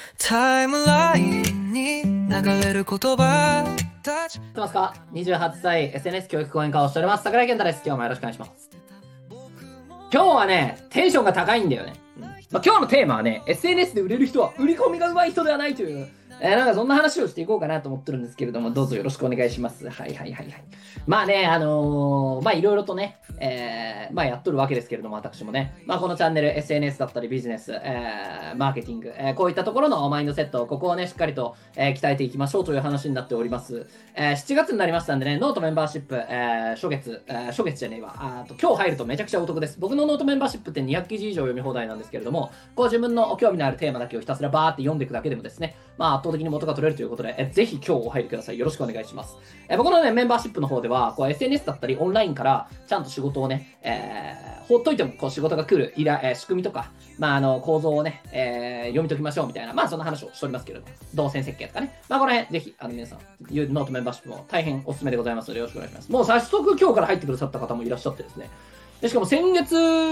タイムラインに流れる言葉たち。 ってますか？ 28 歳 SNS 教育講演家をしております桜井健太です。今日もよろしくお願いします。今日はねテンションが高いんだよね、今日のテーマはね SNS で売れる人は売り込みが上手い人ではないという、なんかそんな話をしていこうかなと思ってるんですけれども、どうぞよろしくお願いします。はいはいはいはい。まあねいろいろとね、やっとるわけですけれども、私もね、このチャンネル SNS だったりビジネス、マーケティング、こういったところのマインドセット、ここをねしっかりと、鍛えていきましょうという話になっております。7月になりましたんでね、ノートメンバーシップ、初月じゃねえわ、今日入るとめちゃくちゃお得です。僕のノートメンバーシップって200記事以上読み放題なんですけれども、こう自分の興味のあるテーマだけをひたすらバーって読んでいくだけでもですね、圧倒的に元が取れるということで、ぜひ今日お入りください。よろしくお願いします。僕のね、メンバーシップの方では、SNS だったりオンラインからちゃんと仕事をね、ほっといても仕事が来る仕組みとか、構造をね、読み解きましょうみたいな、そんな話をしておりますけれども、動線設計とかね、この辺、ぜひ、皆さん、ノートメンバーシップも大変おすすめでございますので、よろしくお願いします。もう早速今日から入ってくださった方もいらっしゃってですね、でしかも先月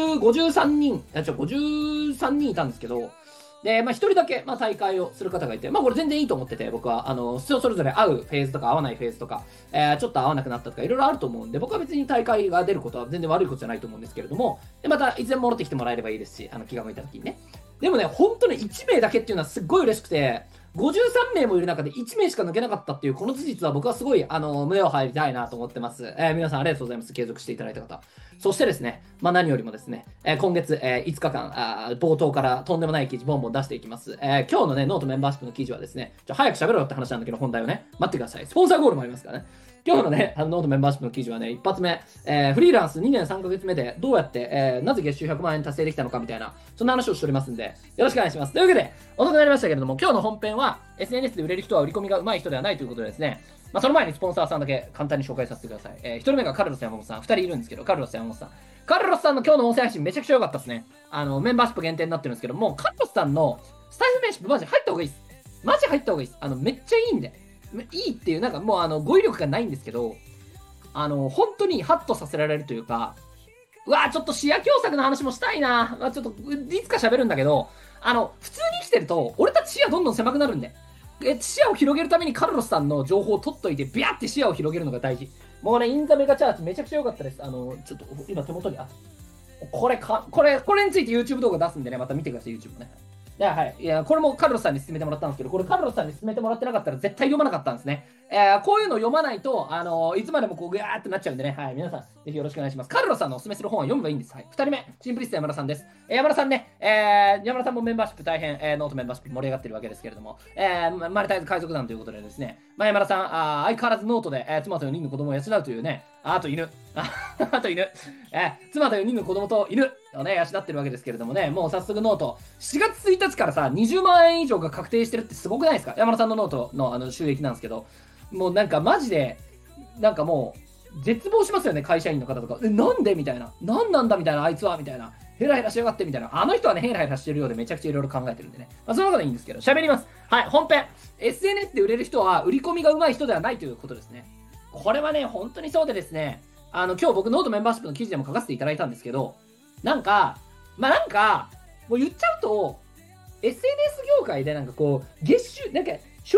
53人いたんですけど、で、一人だけ、大会をする方がいて、これ全然いいと思ってて、僕は、それぞれ合うフェーズとか合わないフェーズとか、ちょっと合わなくなったとか、いろいろあると思うんで、僕は別に大会が出ることは全然悪いことじゃないと思うんですけれども、で、また、いつでも戻ってきてもらえればいいですし、気が向いた時にね。でもね、本当に1名だけっていうのはすっごい嬉しくて、53名もいる中で1名しか抜けなかったっていうこの事実は僕はすごい胸を張りたいなと思ってます。皆さんありがとうございます。継続していただいた方。そしてですね、何よりもですね、今月、5日間冒頭からとんでもない記事ボンボン出していきます。今日のね、ノートメンバーシップの記事はですね、早く喋ろうって話なんだけど、本題をね、待ってください。スポンサーゴールもありますからね。今日のね、ノートメンバーシップの記事はね、一発目、フリーランス2年3ヶ月目でどうやって、なぜ月収100万円達成できたのかみたいな、そんな話をしておりますんで、よろしくお願いします。というわけで、遅くなりましたけれども、今日の本編は SNS で売れる人は売り込みが上手い人ではないということでですね、その前にスポンサーさんだけ簡単に紹介させてください。1人目がカルロス山本さん、2人いるんですけど、カルロス山本さん。カルロスさんの今日の音声配信めちゃくちゃ良かったですね。メンバーシップ限定になってるんですけども、カルロスさんのスタイフメンシップマジ入った方がいいです。マジ入った方がいいです。めっちゃいいんで。いいっていう、なんかもう語彙力がないんですけど、本当にハッとさせられるというか、ちょっと視野狭窄の話もしたいな。ちょっと、いつか喋るんだけど、普通に生きてると、俺たち視野どんどん狭くなるんで。視野を広げるためにカルロスさんの情報を取っといて、ビャーって視野を広げるのが大事。もうね、インザメガチャーチめちゃくちゃ良かったです。ちょっと、今手元に、これについて YouTube 動画出すんでね、また見てください、YouTube ね。はい。いや、これもカルロスさんに勧めてもらったんですけど、これカルロスさんに勧めてもらってなかったら絶対読まなかったんですね。こういうのを読まないと、いつまでもこう、ぐわーってなっちゃうんでね。はい。皆さん、ぜひよろしくお願いします。カルロスさんのお勧めする本を読めばいいんです。はい。2人目、シンプリスト山田さんです。山田さんね、山田さんもメンバーシップ大変、ノートメンバーシップ盛り上がってるわけですけれども、マネタイズ海賊団ということでですね、山田さん、相変わらずノートで、妻と4人の子供を養うというね、あと犬。あと犬。妻と4人の子供と犬をね、養ってるわけですけれどもね、もう早速ノート、7月1日からさ、20万円以上が確定してるってすごくないですか？山田さんのノートの収益なんですけど、もうなんかマジで、なんかもう、絶望しますよね、会社員の方とか。なんでみたいな。なんなんだみたいな、あいつはみたいな。ヘラヘラしやがってみたいな。あの人はね、ヘラヘラしてるようでめちゃくちゃいろいろ考えてるんでね。そのことはいいんですけど、喋ります。はい、本編。SNS で売れる人は売り込みが上手い人ではないということですね。これはね、本当にそうでですね、今日僕ノートメンバーシップの記事でも書かせていただいたんですけど、もう言っちゃうと、SNS 業界で月収、初月から、月収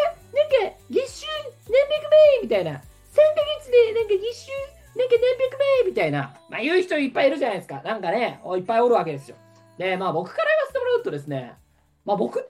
何百名みたいな、3ヶ月で月収何百名みたいな、言う人いっぱいいるじゃないですか。いっぱいおるわけですよ。で、僕から言わせてもらうとですね、僕って、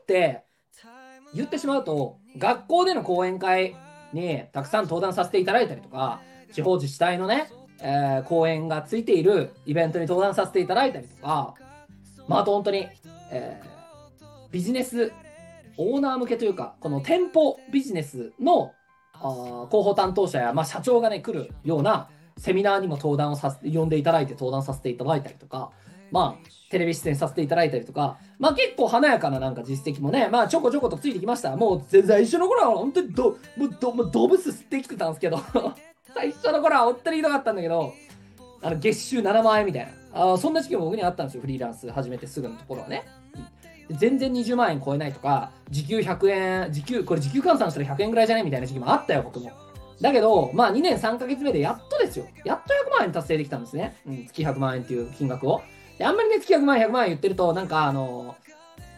言ってしまうと、学校での講演会にたくさん登壇させていただいたりとか、地方自治体のね、講演がついているイベントに登壇させていただいたりとか、あと本当に、ビジネスオーナー向けというか、この店舗ビジネスの広報担当者や、社長がね、来るようなセミナーにも呼んでいただいて登壇させていただいたりとか、テレビ出演させていただいたりとか、結構華やかな実績もね、ちょこちょことついてきました。もう最初の頃は本当にドブス吸ってきてたんですけど、最初の頃は本当にひどかったんだけど、月収7万円みたいな。そんな時期も僕にあったんですよ、フリーランス始めてすぐのところはね。全然20万円超えないとか、時給100円、時給換算したら100円ぐらいじゃねみたいな時期もあったよ、僕も。だけど、2年3ヶ月目でやっとですよ。やっと100万円達成できたんですね。月100万円っていう金額を。であんまりね、月100万円、100万円言ってると、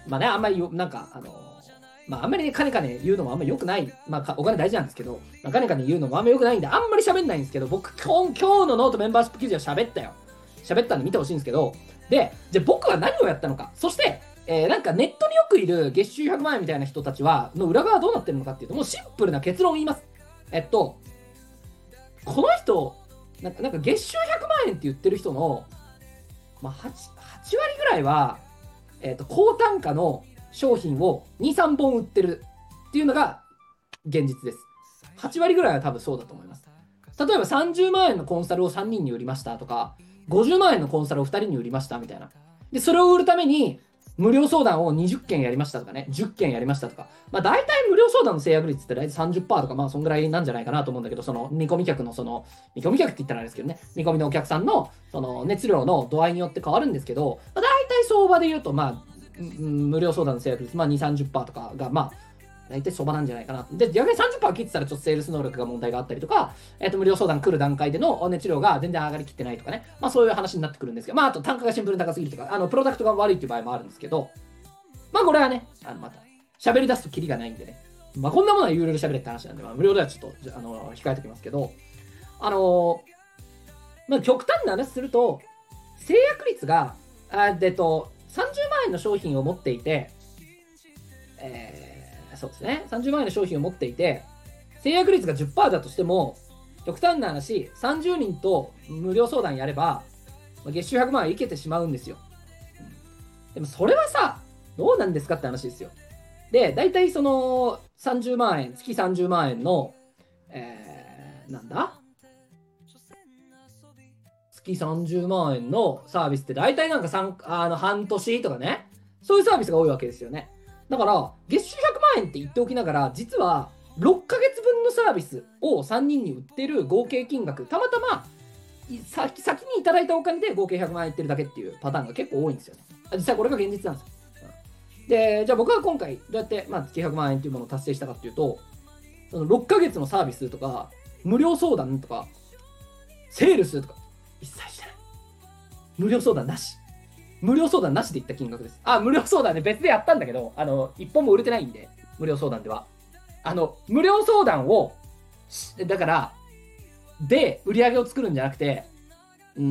まあね、あんまりなんか、あんまりね、かねかね言うのもあんまり良くない。まあ、お金大事なんですけど、かねかね言うのもあんまり良くないんで、あんまり喋んないんですけど、僕、今日のノートメンバーシップ記事は喋ったよ。喋ったんで見てほしいんですけど、で、じゃあ僕は何をやったのか。そして、なんかネットによくいる月収100万円みたいな人たちは、の裏側はどうなってるのかっていうと、もうシンプルな結論を言います。この人、なんか月収100万円って言ってる人の、まあ、8割ぐらいは、高単価の商品を2、3本売ってるっていうのが現実です。8割ぐらいは多分そうだと思います。例えば30万円のコンサルを3人に売りましたとか、50万円のコンサルを2人に売りましたみたいな。で、それを売るために、無料相談を20件やりましたとかね、10件やりましたとか、まあ大体無料相談の制約率って大体 30% とか、まあそんぐらいなんじゃないかなと思うんだけど、その見込み客の見込み客って言ったらあれですけどね、見込みのお客さんのその熱量の度合いによって変わるんですけど、まあ、大体相場で言うと、まあ、無料相談の制約率、まあ2、30% とかが、まあ、大体相場なんじゃないかな。で、逆に 30% 切ってたらちょっとセールス能力が問題があったりとか、無料相談来る段階での熱量が全然上がりきってないとかね。まあそういう話になってくるんですけど、まああと単価がシンプルに高すぎるとか、プロダクトが悪いっていう場合もあるんですけど、まあこれはね、また、喋り出すとキリがないんでね。まあこんなものは有料で喋れって話なんで、まあ無料ではちょっと、控えておきますけど、まあ極端な話すると、制約率が、30万円の商品を持っていて、そうですね、30万円の商品を持っていて、制約率が 10% だとしても、極端な話、30人と無料相談やれば、月収100万円いけてしまうんですよ。でもそれはさ、どうなんですかって話ですよ。で、大体その30万円、月30万円の、なんだ月30万円のサービスって大体なんか半年とかね、そういうサービスが多いわけですよね。だから、月収100万円って言っておきながら、実は6ヶ月分のサービスを3人に売ってる合計金額、たまたま先にいただいたお金で合計100万円いってるだけっていうパターンが結構多いんですよね。実際これが現実なんですよ。で、じゃあ僕は今回どうやって、月100万円というものを達成したかっていうと、その6ヶ月のサービスとか、無料相談とか、セールスとか、一切してない。無料相談なし。無料相談なしでいった金額です。無料相談ね、別でやったんだけど、一本も売れてないんで、無料相談では。無料相談を、だから、で、売り上げを作るんじゃなくて、売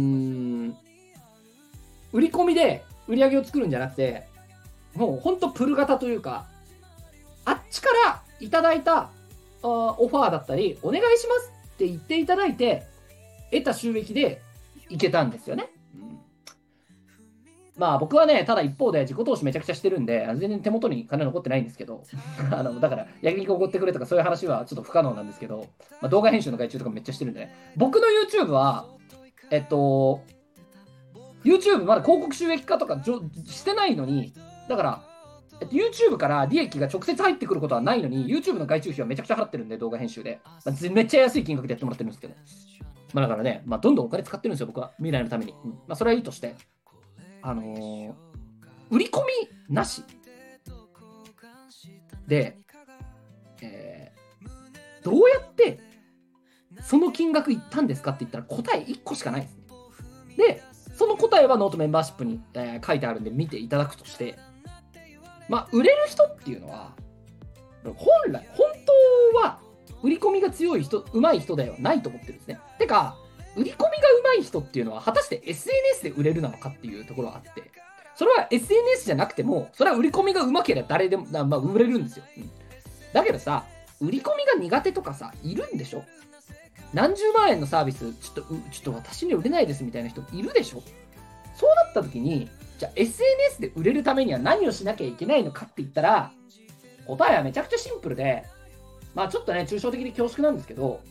り込みで売り上げを作るんじゃなくて、もうほんとプル型というか、あっちからいただいたオファーだったり、お願いしますって言っていただいて、得た収益でいけたんですよね。まあ僕はね、ただ一方で自己投資めちゃくちゃしてるんで、全然手元に金残ってないんですけど、だから焼肉おごってくれとかそういう話はちょっと不可能なんですけど、動画編集の外注とかめっちゃしてるんでね。僕の YouTube は、YouTube まだ広告収益化とかしてないのに、だから、YouTube から利益が直接入ってくることはないのに、YouTube の外注費はめちゃくちゃ払ってるんで、動画編集で。めっちゃ安い金額でやってもらってるんですけど。だからね、どんどんお金使ってるんですよ、僕は。未来のために。それはいいとして。売り込みなしで、どうやってその金額いったんですかって言ったら答え1個しかないですね。で、その答えはノートメンバーシップに、書いてあるんで見ていただくとして、売れる人っていうのは、本当は売り込みが強い人、上手い人ではないと思ってるんですね。てか、売り込みが上手い人っていうのは果たして SNS で売れるなのかっていうところがあって、それは SNS じゃなくても、それは売り込みが上手ければ誰でも、売れるんですよ。だけどさ、売り込みが苦手とかさ、いるんでしょ？何十万円のサービス、ちょっと私には売れないですみたいな人いるでしょ？そうなった時に、じゃあ SNS で売れるためには何をしなきゃいけないのかって言ったら、答えはめちゃくちゃシンプルで、ちょっとね、抽象的で恐縮なんですけど、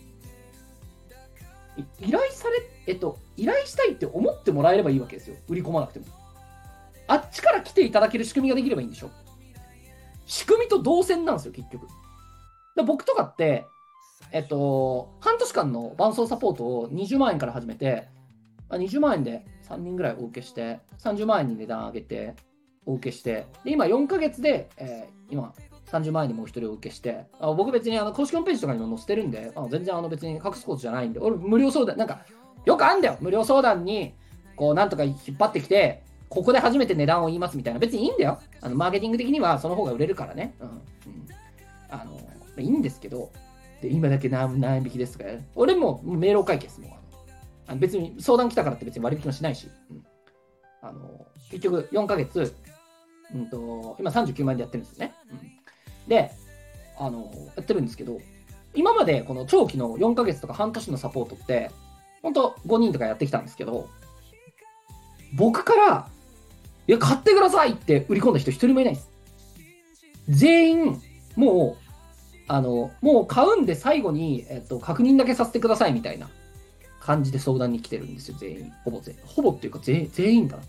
依頼したいって思ってもらえればいいわけですよ。売り込まなくても。あっちから来ていただける仕組みができればいいんでしょ。仕組みと同線なんですよ、結局。僕とかって、半年間の伴走サポートを20万円から始めて、20万円で3人ぐらいお受けして、30万円に値段上げて、お受けして、で今4ヶ月で、今30万円にもう一人お受けして、僕別に公式ホームページとかにも載せてるんで、全然別に隠すことじゃないんで、俺無料相談、なんか、よくあんだよ、無料相談に、なんとか引っ張ってきて、 ここで初めて値段を言いますみたいな、別にいいんだよ。マーケティング的にはその方が売れるからね。いいんですけど、で今だけ何円引きですとか、俺も明朗会計です。もう別に相談来たからって別に割引もしないし、結局4ヶ月、今39万円でやってるんですよね。で、やってるんですけど、今までこの長期の4ヶ月とか半年のサポートって、ほんと5人とかやってきたんですけど、僕から、いや、買ってくださいって売り込んだ人一人もいないです。全員、もう買うんで最後に、確認だけさせてくださいみたいな感じで相談に来てるんですよ、全員。ほぼっていうか全員だな。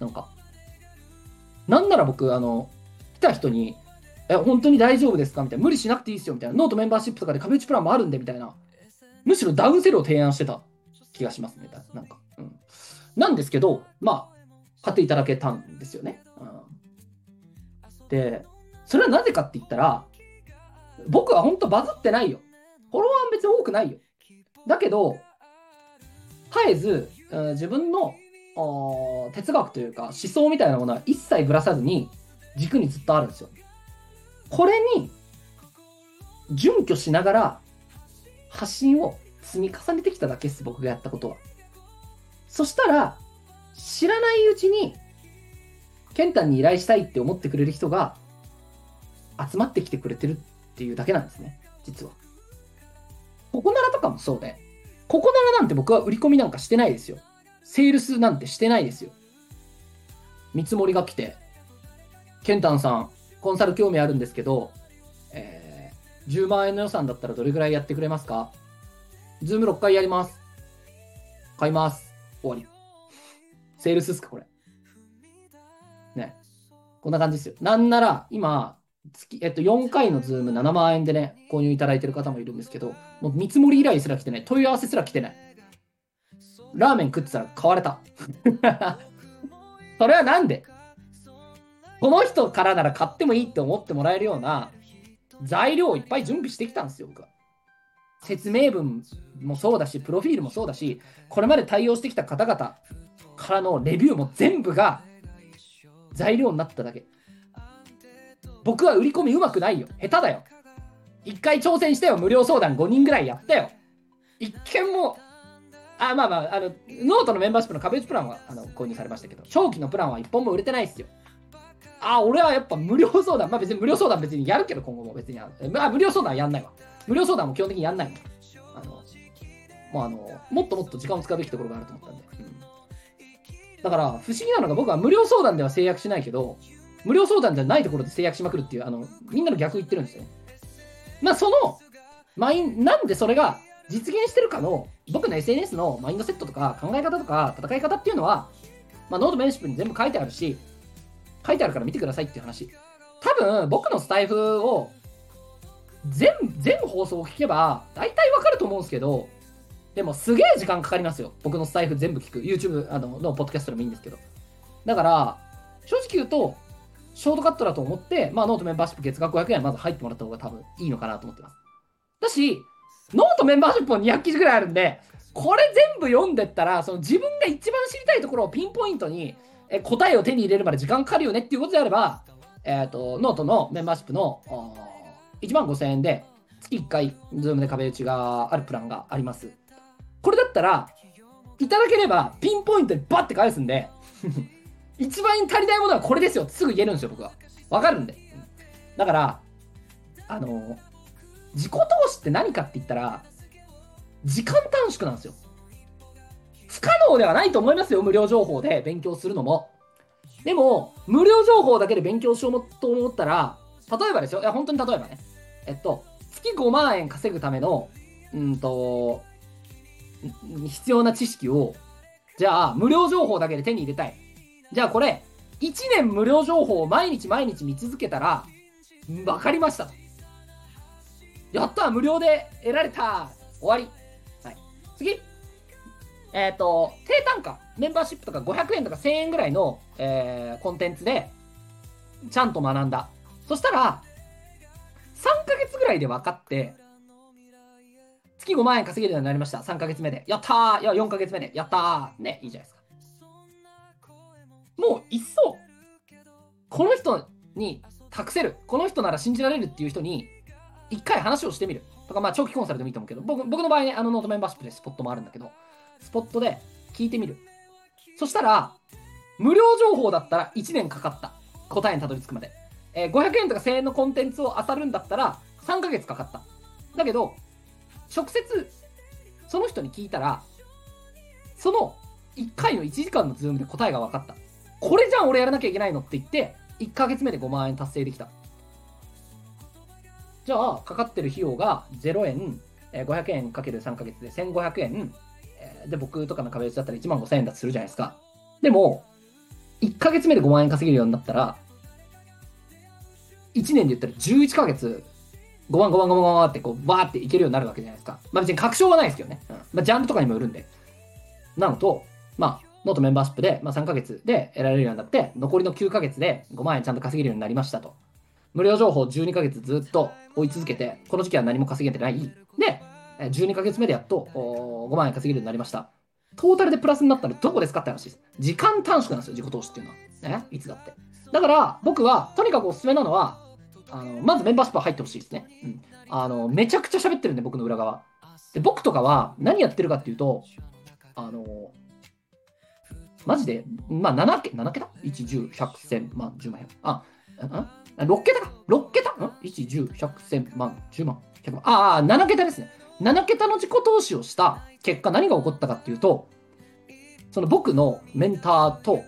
なんなら僕、来た人に、本当に大丈夫ですかみたいな。無理しなくていいですよみたいな。ノートメンバーシップとかで壁打ちプランもあるんでみたいな。むしろダウンセルを提案してた気がしますね。なんですけど、まあ、買っていただけたんですよね。で、それはなぜかって言ったら、僕は本当バズってないよ。フォロワー別に多くないよ。だけど、絶えず、自分の哲学というか思想みたいなものは一切ぶらさずに軸にずっとあるんですよ。これに準拠しながら発信を積み重ねてきただけです、僕がやったことは。そしたら、知らないうちに、ケンタンに依頼したいって思ってくれる人が集まってきてくれてるっていうだけなんですね、実は。ココナラとかもそうで、ココナラなんて僕は売り込みなんかしてないですよ。セールスなんてしてないですよ。見積もりが来て、ケンタンさん、コンサル興味あるんですけど、10万円の予算だったらどれぐらいやってくれますか？ズーム6回やります。買います。終わり。セールスですか、これ。ね。こんな感じですよ。なんなら、今、4回のズーム7万円でね、購入いただいてる方もいるんですけど、もう見積もり依頼すら来てない。問い合わせすら来てない。ラーメン食ってたら買われた。それはなんで？この人からなら買ってもいいって思ってもらえるような材料をいっぱい準備してきたんですよ、僕は。説明文もそうだし、プロフィールもそうだし、これまで対応してきた方々からのレビューも全部が材料になっただけ。僕は売り込みうまくないよ。下手だよ。一回挑戦したよ。無料相談5人ぐらいやったよ。一件も、ノートのメンバーシップの壁打ちプランは購入されましたけど、長期のプランは一本も売れてないですよ。俺はやっぱ無料相談、別に無料相談別にやるけど、今後も別に無料相談はやんないわ。無料相談も基本的にやんないの。もっともっと時間を使うべきところがあると思ったんで。だから、不思議なのが僕は無料相談では制約しないけど、無料相談じゃないところで制約しまくるっていう、みんなの逆言ってるんですよね。なんでそれが実現してるかの、僕の SNS のマインドセットとか考え方とか戦い方っていうのは、ノートメンバーシップに全部書いてあるし、書いてあるから見てくださいっていう話。多分、僕のスタイフを全放送を聞けば、大体わかると思うんですけど、でもすげえ時間かかりますよ。僕のスタイフ全部聞く。YouTube のポッドキャストでもいいんですけど。だから、正直言うと、ショートカットだと思って、ノートメンバーシップ月額500円まず入ってもらった方が多分いいのかなと思ってます。だし、ノートメンバーシップも200記事ぐらいあるんで、これ全部読んでったら、その自分が一番知りたいところをピンポイントに答えを手に入れるまで時間かかるよねっていうことであれば、ノートのメンバーシップの1万5000円で月1回、ズームで壁打ちがあるプランがあります。これだったら、いただければピンポイントでバッて返すんで、一番足りないものはこれですよってすぐ言えるんですよ、僕は。わかるんで。だから、自己投資って何かって言ったら、時間短縮なんですよ。不可能ではないと思いますよ、無料情報で勉強するのも。でも、無料情報だけで勉強しようと思ったら、例えばですよ、本当に例えばね、月5万円稼ぐための、必要な知識を、じゃあ、無料情報だけで手に入れたい。じゃあこれ、1年無料情報を毎日見続けたら、わかりました。やった、無料で得られた。終わり。はい。次。低単価、メンバーシップとか500円とか1000円ぐらいの、コンテンツで、ちゃんと学んだ。そしたら、3ヶ月ぐらいで分かって、月5万円稼げるようになりました。3ヶ月目で。やったー。いや、4ヶ月目で。やったー。ね、いいじゃないですか。 もういっそ、この人に託せる、この人なら信じられるっていう人に、一回話をしてみる。とか、まあ、長期コンサルでもいいと思うけど、僕の場合ね、ノートメンバーシップでスポットもあるんだけど、スポットで聞いてみる。そしたら、無料情報だったら1年かかった。答えにたどり着くまで。500円とか1000円のコンテンツを漁るんだったら3ヶ月かかった。だけど、直接、その人に聞いたら、その1回の1時間のズームで答えが分かった。これじゃん俺やらなきゃいけないのって言って、1ヶ月目で5万円達成できた。じゃあ、かかってる費用が0円、500円かける3ヶ月で1500円、で、僕とかの壁打ちだったら1万5000円だとするじゃないですか。でも、1ヶ月目で5万円稼げるようになったら、1年で言ったら11ヶ月、5万5万5万5万ってこう、バーっていけるようになるわけじゃないですか。まあ別に確証はないですけどね。まあジャンルとかにもよるんで。なのと、まあ、ノートメンバーシップで、まあ、3ヶ月で得られるようになって、残りの9ヶ月で5万円ちゃんと稼げるようになりましたと。無料情報12ヶ月ずっと追い続けて、この時期は何も稼げてない。で、12ヶ月目でやっと5万円稼げるようになりました。トータルでプラスになったらどこですかって話です。時間短縮なんですよ、自己投資っていうのは。いつだって。だから、僕は、とにかくおすすめなのは、まずメンバーシップは入ってほしいですね。めちゃくちゃ喋ってるんで、僕の裏側。で、僕とかは何やってるかっていうと、マジで、まあ7桁 ?1、10、100、1000万、10万、100。6桁か ?6 桁 ?1、10、100、1000万、10万、100万。7桁ですね。7桁の自己投資をした結果、何が起こったかっていうと、その僕のメンターと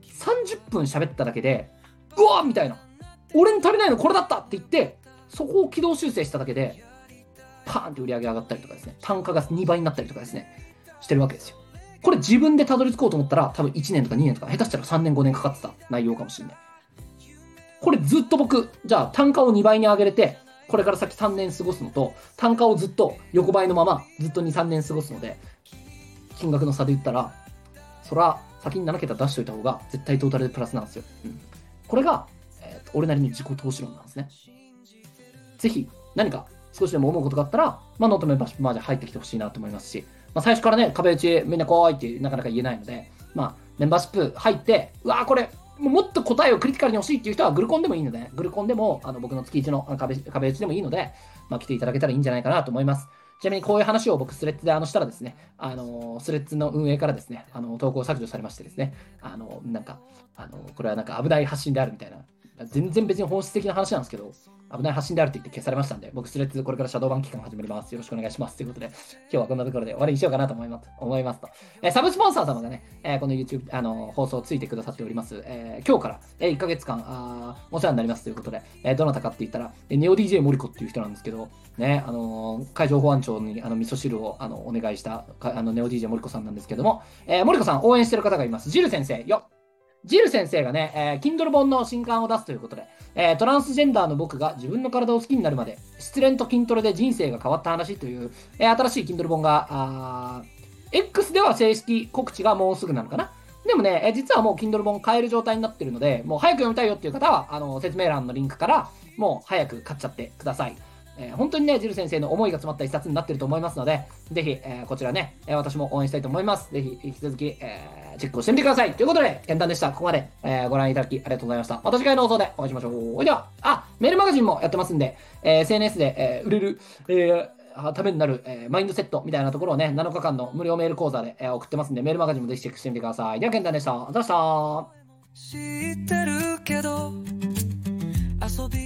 30分喋っただけで、うわーみたいな。俺に足りないのこれだったって言って、そこを軌道修正しただけで、パーンって売り上げ上がったりとかですね、単価が2倍になったりとかですね、してるわけですよ。これ自分でたどり着こうと思ったら、多分1年とか2年とか、下手したら3年5年かかってた内容かもしれない。これずっと僕、じゃあ単価を2倍に上げれて、これから先3年過ごすのと、単価をずっと横ばいのまま、ずっと2、3年過ごすので、金額の差で言ったら、そら、先に7桁出しといた方が、絶対トータルでプラスなんですよ。これが、俺なりの自己投資論なんですね。ぜひ、何か少しでも思うことがあったら、ノートメンバーシップまで入ってきてほしいなと思いますし、最初からね、壁打ちみんな怖いってなかなか言えないので、メンバーシップ入って、うわーこれ、もっと答えをクリティカルに欲しいっていう人はグルコンでもいいので、グルコンでも僕の月1の壁打ちでもいいので、来ていただけたらいいんじゃないかなと思います。ちなみにこういう話を僕スレッズでしたらですね、スレッズの運営からですね、投稿削除されましてですね、これはなんか危ない発信であるみたいな、全然別に本質的な話なんですけど、危ない発信であるって言って消されましたんで、僕スレッズこれからシャドーバン期間始まります。よろしくお願いします。ということで、今日はこんなところで終わりにしようかなと思いますと。サブスポンサー様がね、この YouTube 放送をついてくださっております。今日から、1ヶ月間お世話になりますということで、どなたかって言ったら、ネオ DJ モリコっていう人なんですけど、ね、海上保安庁に味噌汁をお願いしたネオ DJ モリコさんなんですけども、モリコさん応援してる方がいます。ジル先生、ジル先生がね、Kindle 本の新刊を出すということで、トランスジェンダーの僕が自分の体を好きになるまで、失恋と筋トレで人生が変わった話という、新しい Kindle 本が、X では正式告知がもうすぐなのかな。でもね、実はもう Kindle 本買える状態になってるので、もう早く読みたいよっていう方は、説明欄のリンクから、もう早く買っちゃってください。本当にね、ジル先生の思いが詰まった一冊になっていると思いますので、ぜひ、こちらね、私も応援したいと思います。ぜひ、引き続き、チェックをしてみてください。ということで、健談でした。ここまで、ご覧いただきありがとうございました。また次回の放送でお会いしましょう。では、メールマガジンもやってますんで、SNS で、売れる、ためになる、マインドセットみたいなところをね、7日間の無料メール講座で、送ってますんで、メールマガジンもぜひチェックしてみてください。では、健談でした。ありがとうございました。 知ってるけど遊び